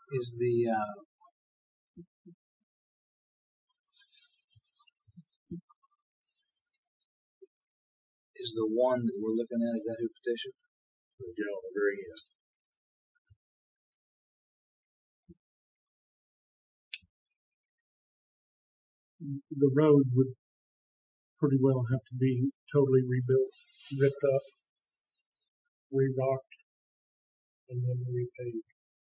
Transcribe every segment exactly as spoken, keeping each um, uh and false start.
is the uh, is the one that we're looking at? Is that who petitioned? Yeah, on the very end. The road would pretty well have to be totally rebuilt, ripped up, re-rocked, and then repaved.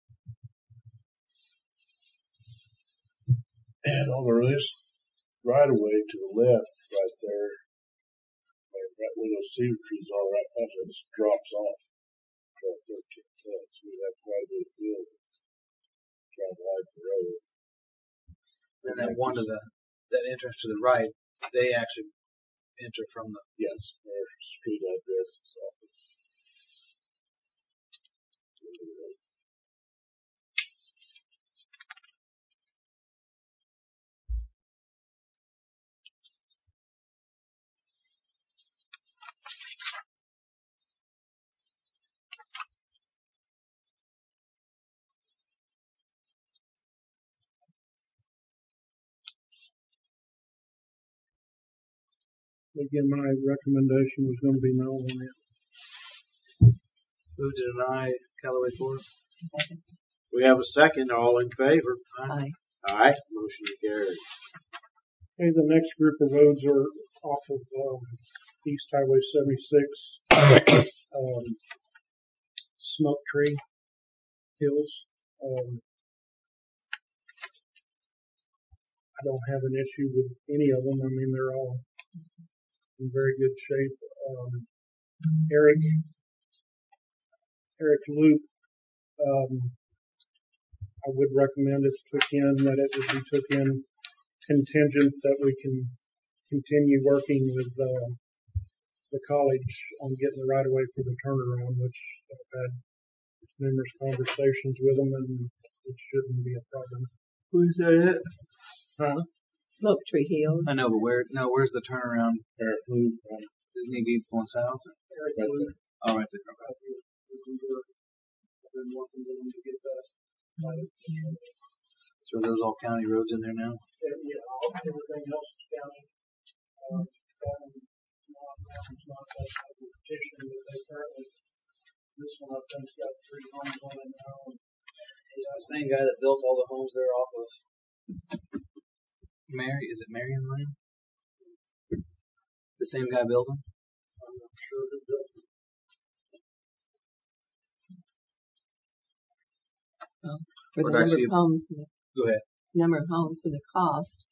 And on the this right away to the left, right there, right, right where those cedar trees are, right past it, just drops off. twelve, thirteen foot. So we have quite a bit of field trying to light the road. Then that one to the that entrance to the right, they actually enter from the. Yes, their street address is office. Again, my recommendation was going to be no on it. Move to deny Callaway Court. We have a second. All in favor? Aye. Aye. Motion carried. Okay, the next group of roads are off of um, East Highway seventy-six, um, Smoke Tree Hills. Um, I don't have an issue with any of them. I mean, they're all in very good shape. Um, Eric, Eric Loop, um, I would recommend it's took in, that it would be took in contingent that we can continue working with uh, the college on getting the right of way for the turnaround, which I've had numerous conversations with them, and it shouldn't be a problem. Who's that? Huh? Smoke Tree Hill. I know, but where? No, where's the turnaround? Eric Loop, right, Doesn't he be going south? Eric right Loop, there. Oh, right there. Okay. I've been working with them to get that. So are those all county roads in there now? Yeah, all, everything else is county. Um, county, not, it's not that type of petition, but they currently, this one I think's got three homes on it now. Is the same guy that built all the homes there off of Mary? Is it Marion Lane? The same guy built them? I'm not sure who built it. Well, for Or the did I number see- of homes, and the Go ahead. number of homes and the cost,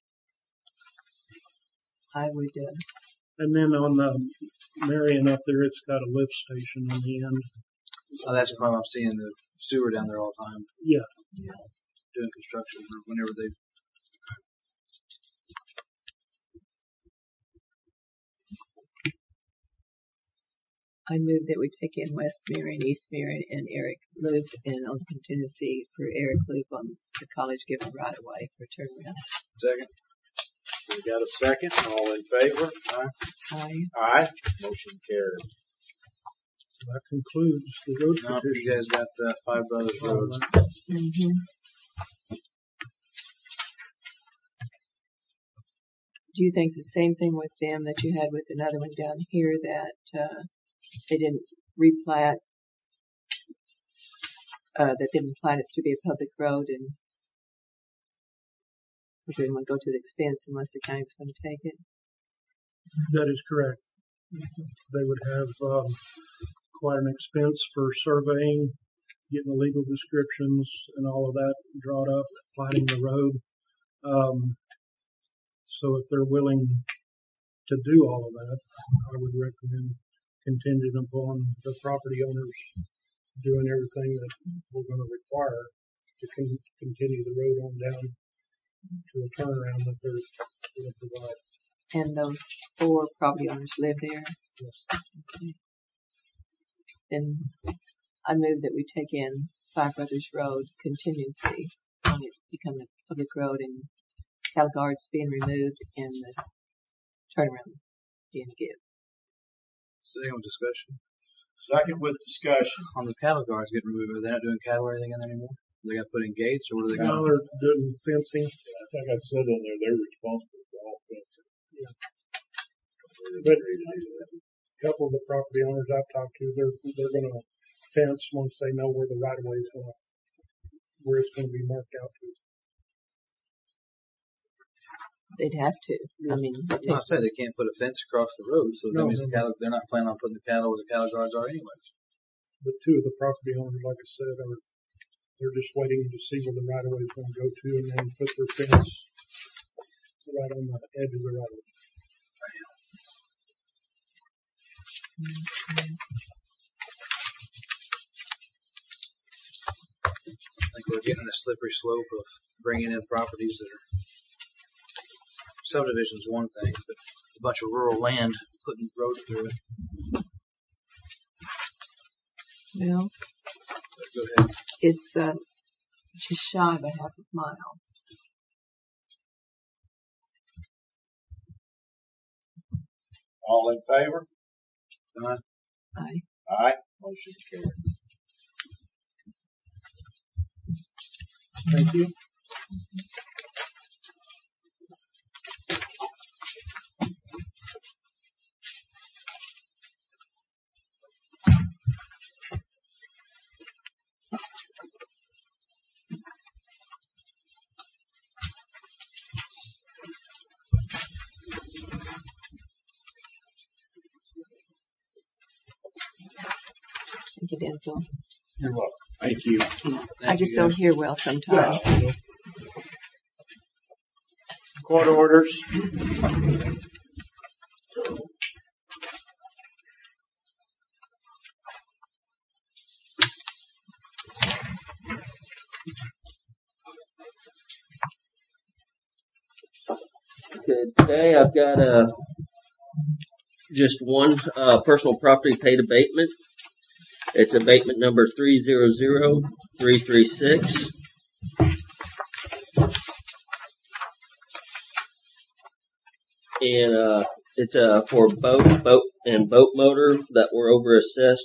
I would. Uh, And then on the Marion up there, it's got a lift station on the end. Oh, that's the problem. I'm seeing the sewer down there all the time Yeah, doing construction or whenever they. I move that we take in West Marion, East Marion, and Eric Loop, and on contingency for Eric Loop on the college given right away for turnaround. Second. We got a second. All in favor? Aye. Aye. Aye. Motion carried. that concludes the road No, petition. you guys got uh, Five Brothers Roads. Mm-hmm. Do you think the same thing with them that you had with another one down here, that uh, they didn't replat, uh, that didn't plat it to be a public road, and we didn't want to go to the expense unless the county was going to take it? That is correct. They would have um, quite an expense for surveying, getting the legal descriptions and all of that drawn up, platting the road. Um, so if they're willing to do all of that, I would recommend contingent upon the property owners doing everything that we're going to require to con- continue the road on down to a turnaround that they're going to provide. And those four property owners live there? Yes. Okay. Then I move that we take in Five Brothers Road contingency on it becoming a public road and cattle guards being removed and the turnaround being given. Second with discussion. Second with discussion. On the cattle guards getting removed, are they not doing cattle or anything in there anymore? They got to put in gates, or what are they Now going to they're doing fencing. I think I said in there, they're responsible for all fencing. Yeah. But A couple of the property owners I've talked to, they're they're going to fence once they know where the right of way is going, where it's going to be marked out to. They'd have to. I mean, it I takes, say they can't put a fence across the road, so that No, means no, the cattle, they're not planning on putting the cattle where the cattle guards are anyway. But two of the property owners, like I said, are they're just waiting to see where the right of way is going to go to, and then put their fence right on the edge of the right of way. I think we're getting a slippery slope of bringing in properties that are subdivision's one thing, but a bunch of rural land putting roads through it. well, Go ahead. it's uh, just shy of a half a mile. All in favor? Uh, I Aye. Motion carried. Thank you. Thank you, Denzel. You're welcome. thank you. I just don't hear well sometimes. Court orders. Good. Today I've got uh, just one uh, personal property paid abatement. It's abatement number three zero zero three three six. And uh, it's uh, for boat, boat, and boat motor that were over assessed.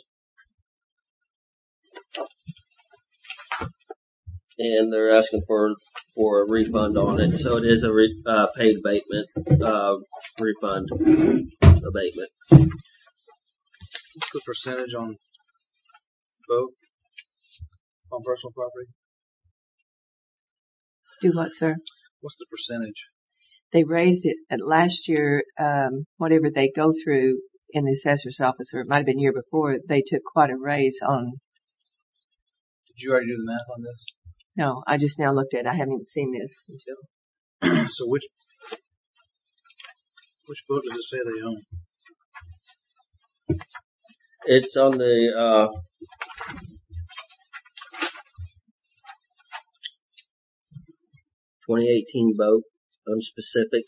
And they're asking for for a refund on it. So it is a re, uh, paid abatement, uh, refund abatement. what's the percentage on boat on personal property? Do what, sir? What's the percentage? They raised it at last year, um, whatever they go through in the assessor's office, or it might have been year before, they took quite a raise on. Did you already do the math on this? No, I just now looked at it. I haven't even seen this until. So which which boat does it say they own? It's on the uh, twenty eighteen boat, unspecific.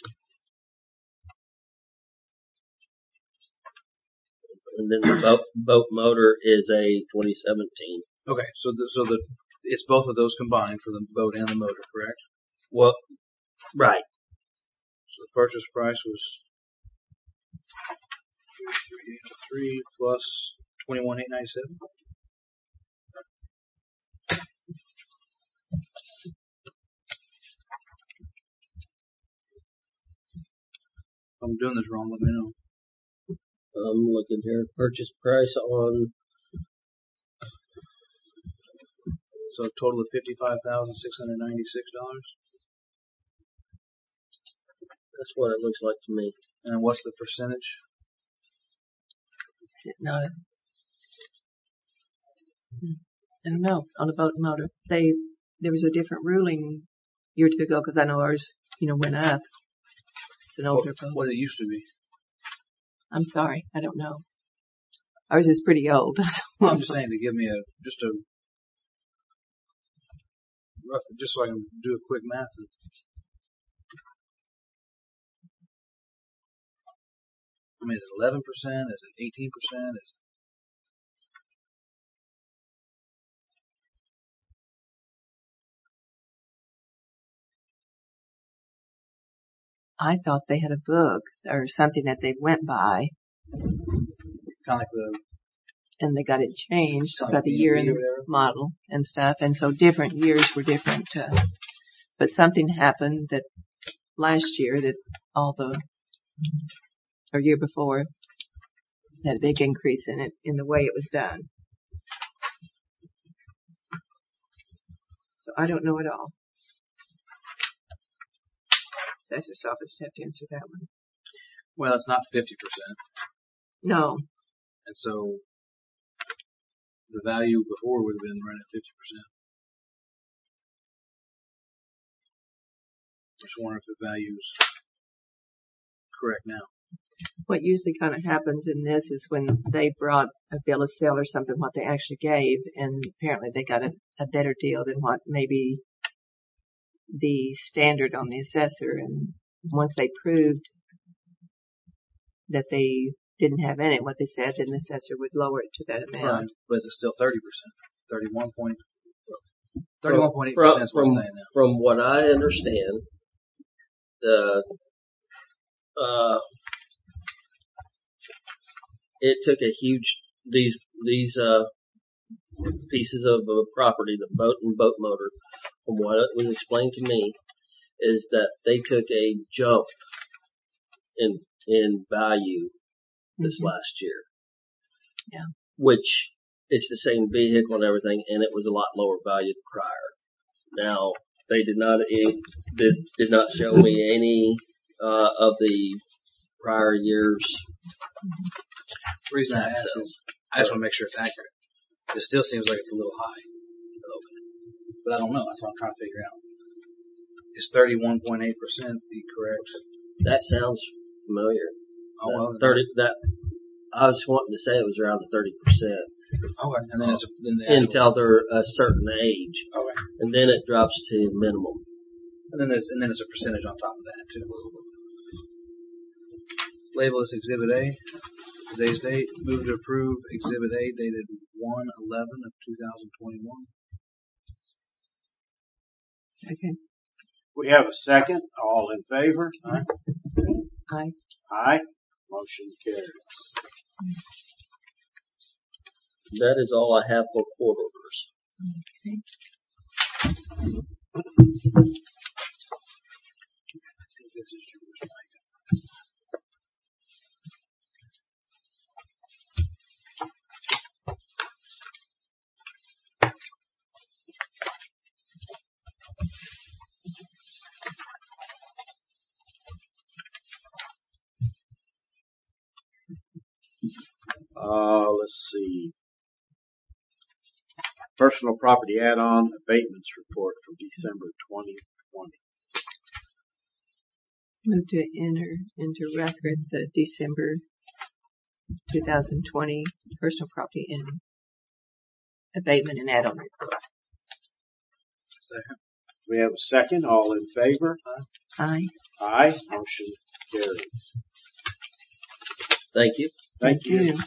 And then the boat, boat motor is a twenty seventeen. Okay, so the, so the it's both of those combined for the boat and the motor, correct? Well, right. So the purchase price was three eight three plus twenty one eight ninety seven. If I'm doing this wrong, let me know. I'm looking here. Purchase price on So a total of fifty five thousand six hundred ninety six dollars. that's what it looks like to me. And what's the percentage? No, I don't know. On a boat and motor, they there was a different ruling a year or two ago because I know ours, you know, went up. It's an older boat. What it used to be. I'm sorry, I don't know. Ours is pretty old. I'm just saying to give me a just a rough, just so I can do a quick math. I mean, is it eleven percent? Is it eighteen percent? Is I thought they had a book or something that they went by. it's kind of like the and they got it changed Something about the year and or the whatever. model and stuff, and so different years were different. Uh, but something happened that last year that all the or year before had a big increase in it in the way it was done. So I don't know at all. Assessor's office have to answer that one. Well, it's not fifty percent. No, And so the value before would have been right at fifty percent. I just wonder if the value's correct now. what usually kind of happens in this is when they brought a bill of sale or something, what they actually gave, and apparently they got a, a better deal than what maybe the standard on the assessor. And once they proved that they didn't have in it what they said, then the assessor would lower it to that amount. Right. But is it still thirty percent? thirty-one point, thirty-one point eight From, percent is what from, it's saying now. from what I understand, the uh, it took a huge these these uh, pieces of uh, property, the boat and boat motor. From what it was explained to me, is that they took a jump in in value this Mhm. last year. Yeah. Which it's the same vehicle and everything, and it was a lot lower valued prior. Now they did not it did, did not show me any uh, of the prior years. The reason I tax ask sales. is I just want to make sure it's accurate. It still seems like it's a little high. Okay. But I don't know. That's what I'm trying to figure out. Is thirty-one point eight percent the correct? That sounds familiar. Oh, well, That thirty. That I was wanting to say it was around the thirty percent Okay. And then it's then the actual, until they're a certain age, okay. and then it drops to minimum. And then there's and then it's a percentage on top of that too. Label this Exhibit A. Today's date. Move to approve Exhibit A dated one eleven of two thousand twenty-one. Okay. We have a second. All in favor? Aye. Aye. Aye. Motion carries. That is all I have for court orders. Okay. I think this is yours, Mike. Uh, let's see. Personal property add-on abatements report for December twenty twenty. Move to enter into record the December two thousand twenty personal property and abatement and add-on report. Second. We have a second. All in favor? Aye. Aye. Motion carries. Thank you. Thank you.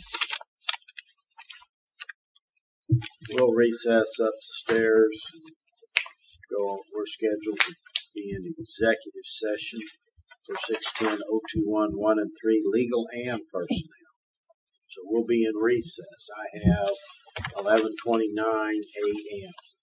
We'll recess upstairs. Go. We're scheduled to be in executive session for sixteen oh two one one and three legal and personnel. So we'll be in recess. I have eleven twenty-nine a.m.